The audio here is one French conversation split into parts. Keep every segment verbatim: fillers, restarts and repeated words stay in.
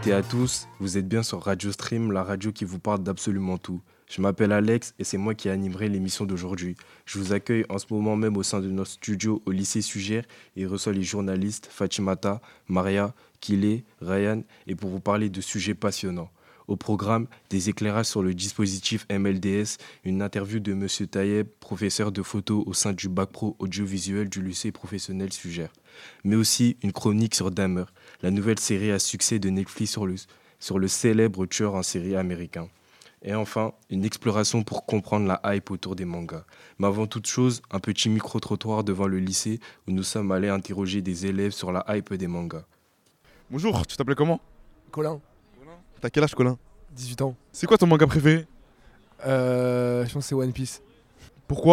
et à tous, vous êtes bien sur Radio Stream, la radio qui vous parle d'absolument tout. Je m'appelle Alex et c'est moi qui animerai l'émission d'aujourd'hui. Je vous accueille en ce moment même au sein de notre studio au lycée Sugère et reçois les journalistes Fatimata, Maria, Kile, Ryan et pour vous parler de sujets passionnants. Au programme, des éclairages sur le dispositif M L D S, une interview de M. Tayeb, professeur de photo au sein du bac pro audiovisuel du lycée professionnel Sugère. Mais aussi une chronique sur Dahmer, la nouvelle série à succès de Netflix sur le, sur le célèbre tueur en série américain. Et enfin, une exploration pour comprendre la hype autour des mangas. Mais avant toute chose, un petit micro-trottoir devant le lycée où nous sommes allés interroger des élèves sur la hype des mangas. Bonjour, tu t'appelles comment ? Colin. T'as quel âge, Colin ? dix-huit ans. C'est quoi ton manga préféré ? Euh, je pense que c'est One Piece. Pourquoi ?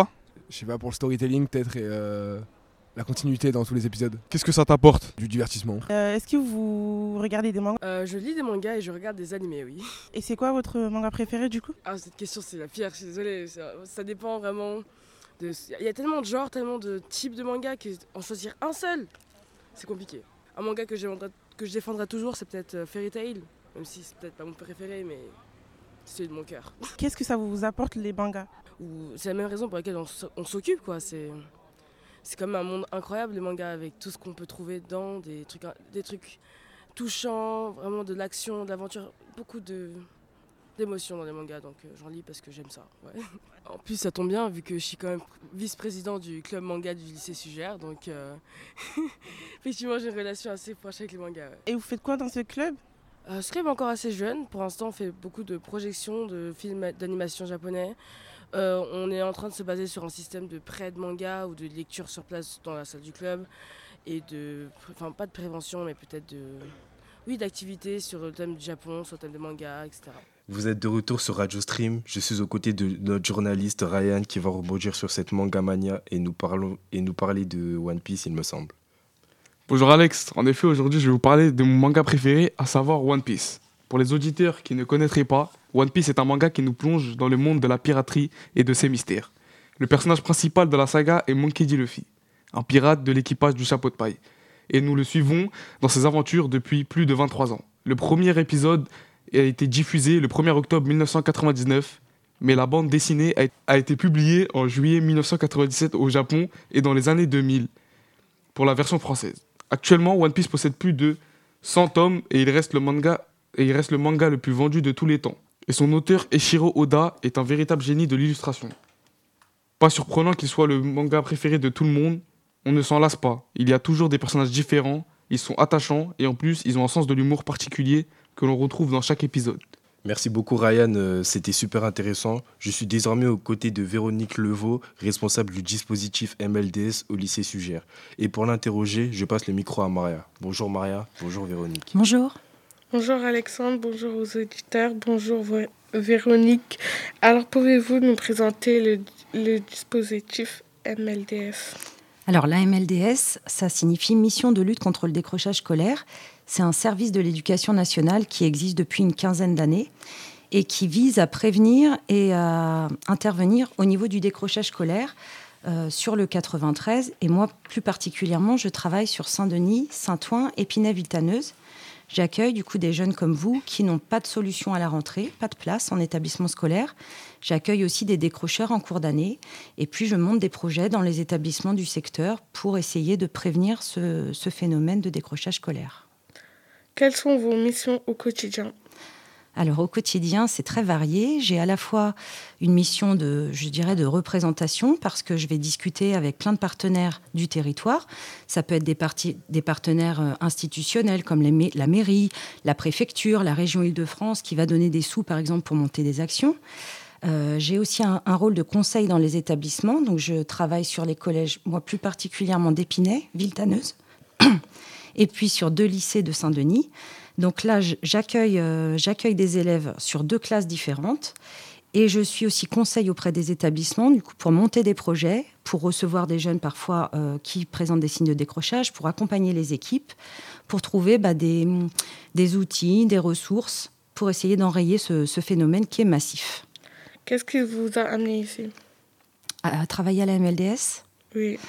Je sais pas, pour le storytelling peut-être et euh, la continuité dans tous les épisodes. Qu'est-ce que ça t'apporte ? Du divertissement. Euh, est-ce que vous regardez des mangas ? euh, Je lis des mangas et je regarde des animés, oui. Et c'est quoi votre manga préféré du coup ? Ah, cette question, c'est la pire, je suis désolée. Ça, ça dépend vraiment. Il y a tellement de genres, tellement de types de mangas qu'en choisir un seul, c'est compliqué. Un manga que, que je défendrai toujours, c'est peut-être Fairy Tail. Même si c'est peut-être pas mon préféré, mais c'est celui de mon cœur. Qu'est-ce que ça vous apporte les mangas ? C'est la même raison pour laquelle on, on s'occupe, quoi. C'est, c'est comme un monde incroyable, les mangas, avec tout ce qu'on peut trouver dedans, des trucs, des trucs touchants, vraiment de l'action, de l'aventure, beaucoup de, d'émotions dans les mangas. Donc euh, j'en lis parce que j'aime ça. Ouais. En plus, ça tombe bien, vu que je suis quand même vice-président du club manga du lycée Sugère. Donc euh, effectivement, j'ai une relation assez proche avec les mangas. Ouais. Et vous faites quoi dans ce club ? Euh, ce club est encore assez jeune. Pour l'instant, on fait beaucoup de projections de films d'animation japonais. Euh, on est en train de se baser sur un système de prêt de manga ou de lecture sur place dans la salle du club. Et de... Enfin, pas de prévention, mais peut-être de... Oui, d'activités sur le thème du Japon, sur le thème des mangas, et cetera. Vous êtes de retour sur Radio Stream. Je suis aux côtés de notre journaliste Ryan qui va rebondir sur cette manga mania et nous, parlons, et nous parler de One Piece, il me semble. Bonjour Alex, en effet aujourd'hui je vais vous parler de mon manga préféré, à savoir One Piece. Pour les auditeurs qui ne connaîtraient pas, One Piece est un manga qui nous plonge dans le monde de la piraterie et de ses mystères. Le personnage principal de la saga est Monkey D. Luffy, un pirate de l'équipage du chapeau de paille. Et nous le suivons dans ses aventures depuis plus de vingt-trois ans. Le premier épisode a été diffusé le premier octobre mille neuf cent quatre-vingt-dix-neuf, mais la bande dessinée a été publiée en juillet mille neuf cent quatre-vingt-dix-sept au Japon et dans les années deux mille pour la version française. Actuellement, One Piece possède plus de cent tomes et il reste le manga, et il reste le manga le plus vendu de tous les temps. Et son auteur, Eiichiro Oda, est un véritable génie de l'illustration. Pas surprenant qu'il soit le manga préféré de tout le monde, on ne s'en lasse pas. Il y a toujours des personnages différents, ils sont attachants et en plus, ils ont un sens de l'humour particulier que l'on retrouve dans chaque épisode. Merci beaucoup Ryan, euh, c'était super intéressant. Je suis désormais aux côtés de Véronique Levaux, responsable du dispositif M L D S au lycée Sugère. Et pour l'interroger, je passe le micro à Maria. Bonjour Maria, bonjour Véronique. Bonjour. Bonjour Alexandre, bonjour aux auditeurs, bonjour Vé- Véronique. Alors pouvez-vous nous présenter le, le dispositif M L D S ? Alors la M L D S, ça signifie Mission de lutte contre le décrochage scolaire. C'est un service de l'éducation nationale qui existe depuis une quinzaine d'années et qui vise à prévenir et à intervenir au niveau du décrochage scolaire euh, sur le quatre-vingt-treize. Et moi, plus particulièrement, je travaille sur Saint-Denis, Saint-Ouen, Épinay-Villetaneuse. J'accueille du coup des jeunes comme vous qui n'ont pas de solution à la rentrée, pas de place en établissement scolaire. J'accueille aussi des décrocheurs en cours d'année. Et puis, je monte des projets dans les établissements du secteur pour essayer de prévenir ce, ce phénomène de décrochage scolaire. Quelles sont vos missions au quotidien ? Alors, au quotidien, c'est très varié. J'ai à la fois une mission de, je dirais, de représentation parce que je vais discuter avec plein de partenaires du territoire. Ça peut être des, parti- des partenaires institutionnels comme les, la mairie, la préfecture, la région Île-de-France qui va donner des sous, par exemple, pour monter des actions. Euh, j'ai aussi un, un rôle de conseil dans les établissements. Donc, je travaille sur les collèges, moi plus particulièrement d'Épinay, Villetaneuse, et puis sur deux lycées de Saint-Denis. Donc là, j'accueille, euh, j'accueille des élèves sur deux classes différentes et je suis aussi conseil auprès des établissements du coup, pour monter des projets, pour recevoir des jeunes parfois euh, qui présentent des signes de décrochage, pour accompagner les équipes, pour trouver bah, des, des outils, des ressources pour essayer d'enrayer ce, ce phénomène qui est massif. Qu'est-ce qui vous a amené ici ? À, à travailler à la M L D S ? Oui.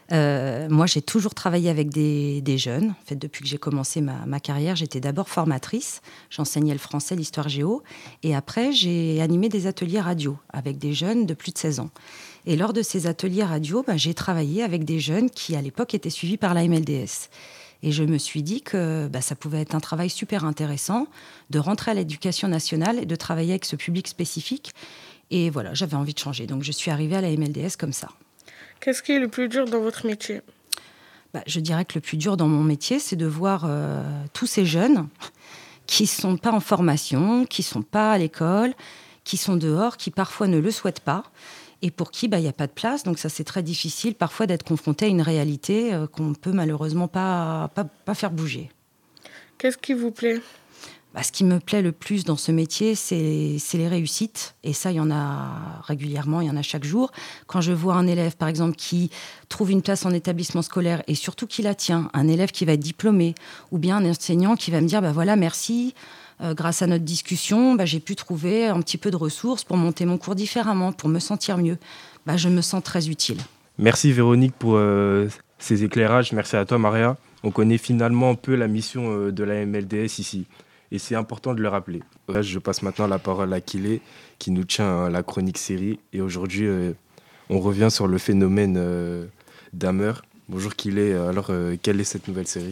Euh, moi, j'ai toujours travaillé avec des, des jeunes. En fait, depuis que j'ai commencé ma, ma carrière, j'étais d'abord formatrice. J'enseignais le français, l'histoire géo. Et après, j'ai animé des ateliers radio avec des jeunes de plus de seize ans. Et lors de ces ateliers radio, bah, j'ai travaillé avec des jeunes qui, à l'époque, étaient suivis par la M L D S. Et je me suis dit que bah, ça pouvait être un travail super intéressant de rentrer à l'éducation nationale et de travailler avec ce public spécifique. Et voilà, j'avais envie de changer. Donc, je suis arrivée à la M L D S comme ça. Qu'est-ce qui est le plus dur dans votre métier ? Bah, je dirais que le plus dur dans mon métier, c'est de voir euh, tous ces jeunes qui ne sont pas en formation, qui ne sont pas à l'école, qui sont dehors, qui parfois ne le souhaitent pas, et pour qui bah, y a pas de place. Donc ça, c'est très difficile parfois d'être confronté à une réalité euh, qu'on ne peut malheureusement pas, pas, pas faire bouger. Qu'est-ce qui vous plaît ? Bah, ce qui me plaît le plus dans ce métier, c'est, c'est les réussites. Et ça, il y en a régulièrement, il y en a chaque jour. Quand je vois un élève, par exemple, qui trouve une place en établissement scolaire et surtout qui la tient, un élève qui va être diplômé, ou bien un enseignant qui va me dire bah, « voilà, merci, euh, grâce à notre discussion, bah, j'ai pu trouver un petit peu de ressources pour monter mon cours différemment, pour me sentir mieux. Bah, » Je me sens très utile. Merci Véronique pour euh, ces éclairages. Merci à toi Maria. On connaît finalement un peu la mission euh, de la M L D S ici. Et c'est important de le rappeler. Là, je passe maintenant la parole à Kilé, qui nous tient à la chronique série. Et aujourd'hui, euh, on revient sur le phénomène euh, Dahmer. Bonjour Kilé, alors euh, quelle est cette nouvelle série ?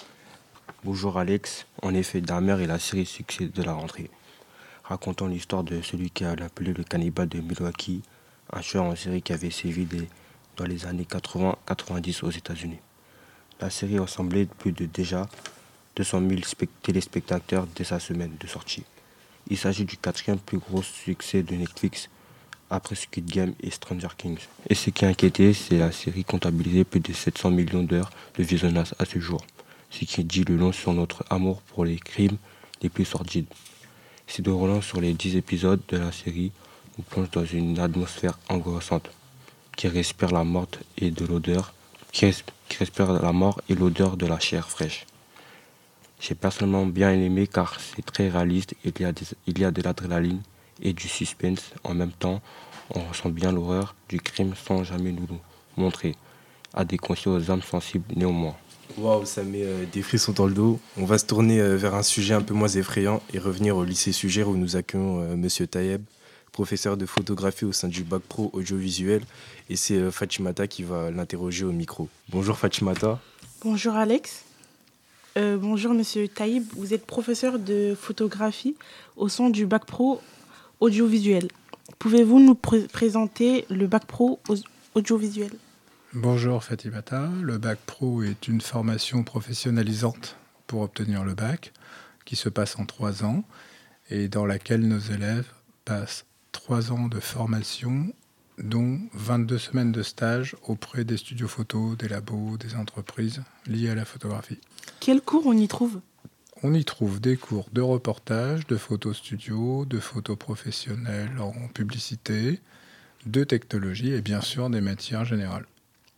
Bonjour Alex. En effet, Dahmer est la série succès de la rentrée, racontant l'histoire de celui qui a appelé le cannibale de Milwaukee, un tueur en série qui avait sévi des, dans les années quatre-vingts quatre-vingt-dix aux États-Unis. La série ressemblait plus de déjà deux cent mille téléspectateurs dès sa semaine de sortie. Il s'agit du quatrième plus gros succès de Netflix après Squid Game et Stranger Things. Et ce qui a inquiété, c'est la série comptabilisait plus de sept cents millions d'heures de visionnage à ce jour, ce qui dit le long sur notre amour pour les crimes les plus sordides. Se déroulant sur les dix épisodes de la série, on plonge dans une atmosphère angoissante qui respire la mort et de l'odeur, qui, res- qui respire la mort et l'odeur de la chair fraîche. J'ai personnellement bien aimé car c'est très réaliste, il y a, des, il y a de l'adrénaline et du suspense. En même temps, on ressent bien l'horreur du crime sans jamais nous le montrer, adéquat aux âmes sensibles néanmoins. Waouh, ça met euh, des frissons dans le dos. On va se tourner euh, vers un sujet un peu moins effrayant et revenir au lycée Sugère où nous accueillons euh, Monsieur Tayeb, professeur de photographie au sein du bac pro audiovisuel. Et c'est euh, Fatimata qui va l'interroger au micro. Bonjour Fatimata. Bonjour Alex. Euh, bonjour Monsieur Taïb, vous êtes professeur de photographie au sein du bac pro audiovisuel. Pouvez-vous nous pr- présenter le bac pro au- audiovisuel ? Bonjour Fatimata, le bac pro est une formation professionnalisante pour obtenir le bac qui se passe en trois ans et dans laquelle nos élèves passent trois ans de formation dont vingt-deux semaines de stage auprès des studios photos, des labos, des entreprises liées à la photographie. Quels cours on y trouve ? On y trouve des cours de reportage, de photos studio, de photos professionnelles en publicité, de technologie et bien sûr des matières générales.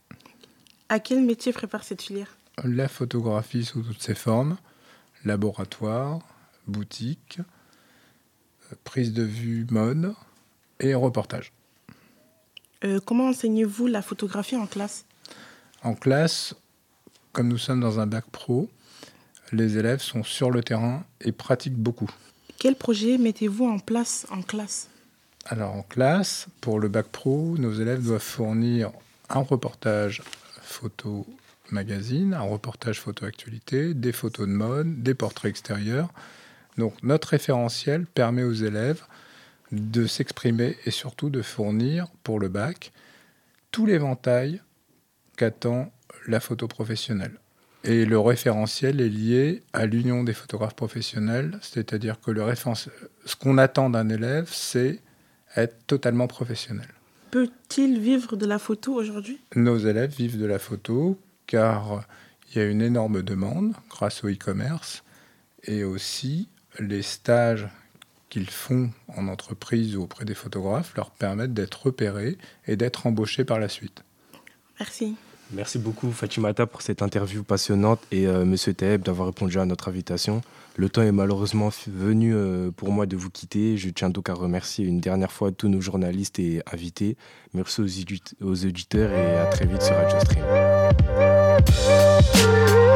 À quel métier prépare cette filière ? La photographie sous toutes ses formes, laboratoire, boutique, prise de vue mode et reportage. Euh, comment enseignez-vous la photographie en classe ? En classe, comme nous sommes dans un bac pro, les élèves sont sur le terrain et pratiquent beaucoup. Quel projet mettez-vous en place en classe ? Alors en classe, pour le bac pro, nos élèves doivent fournir un reportage photo magazine, un reportage photo actualité, des photos de mode, des portraits extérieurs. Donc notre référentiel permet aux élèves de s'exprimer et surtout de fournir pour le bac tout l'éventail qu'attend la photo professionnelle. Et le référentiel est lié à l'Union des photographes professionnels, c'est-à-dire que le référentiel, ce qu'on attend d'un élève, c'est être totalement professionnel. Peut-il vivre de la photo aujourd'hui ? Nos élèves vivent de la photo car il y a une énorme demande grâce au e-commerce et aussi les stages qu'ils font en entreprise ou auprès des photographes leur permettent d'être repérés et d'être embauchés par la suite. Merci. Merci beaucoup Fatimata pour cette interview passionnante et euh, Monsieur Taeb d'avoir répondu à notre invitation. Le temps est malheureusement venu euh, pour moi de vous quitter. Je tiens donc à remercier une dernière fois tous nos journalistes et invités. Merci aux, édit- aux auditeurs et à très vite sur Radio Stream.